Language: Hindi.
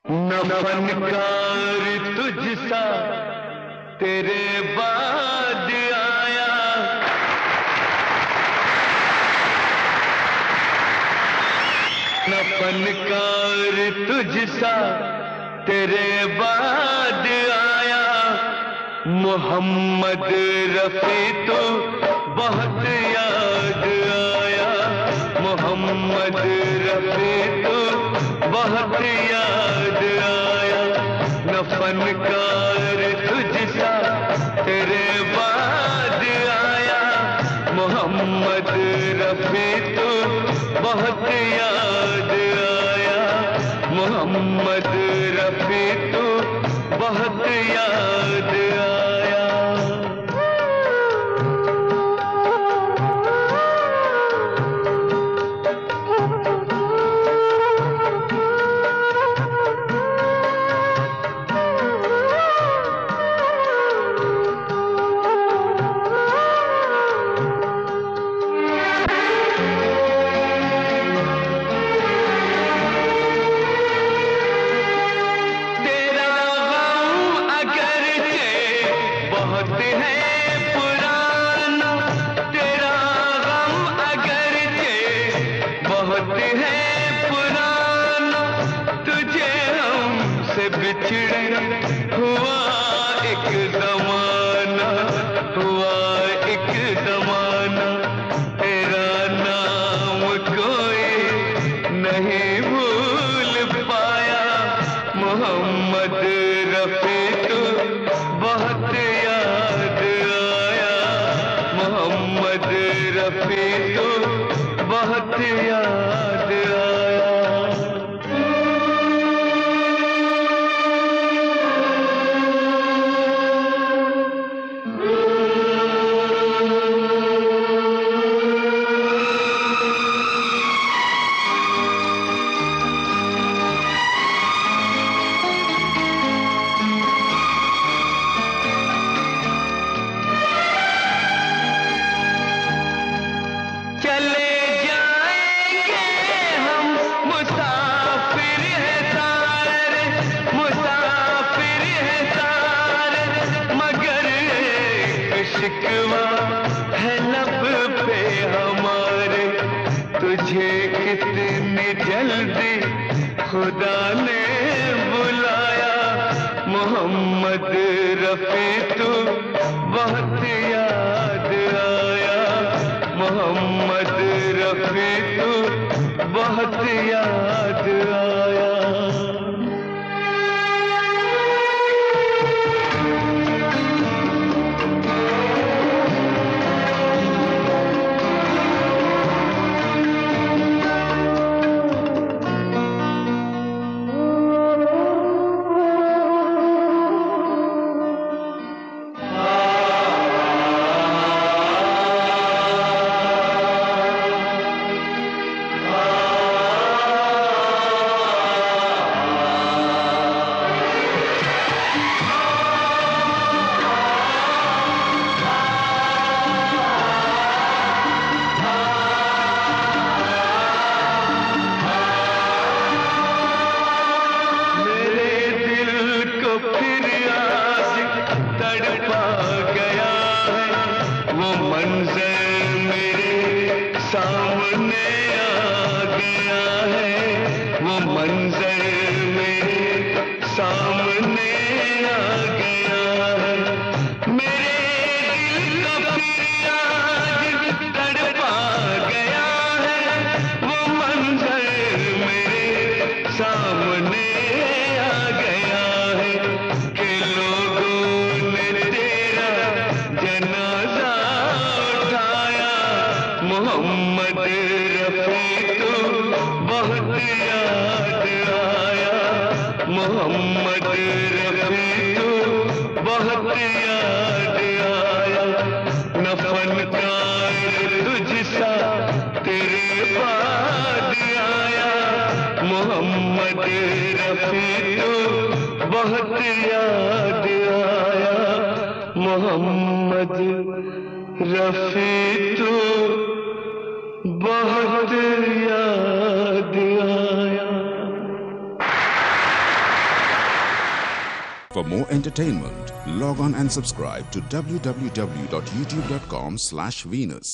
न फनकार तुझसा तेरे बाद आया, न फनकार तुझसा तेरे बाद आया। मोहम्मद रफी तो बहुत याद आया, मोहम्मद रफी तो बहुत याद आया। न फनकार तुझसा तेरे बाद आया, मोहम्मद रफी तो बहुत याद आया, मोहम्मद रफी तो बहुत याद आया। बिछड़े हुआ एक ज़माना, हुआ एक ज़माना, तेरा नाम कोई नहीं भूल पाया। मोहम्मद रफी तो बहुत याद आया, मोहम्मद रफी तो बहुत याद आया। शिकवा है लब पे हमारे, तुझे कितनी जल्दी खुदा ने बुलाया। मोहम्मद रफी तो बहुत याद आया, मोहम्मद रफी तो बहुत याद आया। सामने आ गया है वो मंजर, मेरे सामने आ गया है। मेरे दिल को फिर आज तड़पा गया है वो मंजर, मेरे सामने आ गया है कि लोगों ने तेरा जनाजा उठाया। मोहम्मद रफी तो बहुत याद आया, मोहम्मद रफी तो बहुत याद आया। न फनकार तुझसा तेरे बाद आया, मोहम्मद रफी तो बहुत याद आया, मोहम्मद रफी तो बहुत याद आया। For more entertainment, log on and subscribe to www.youtube.com/Venus.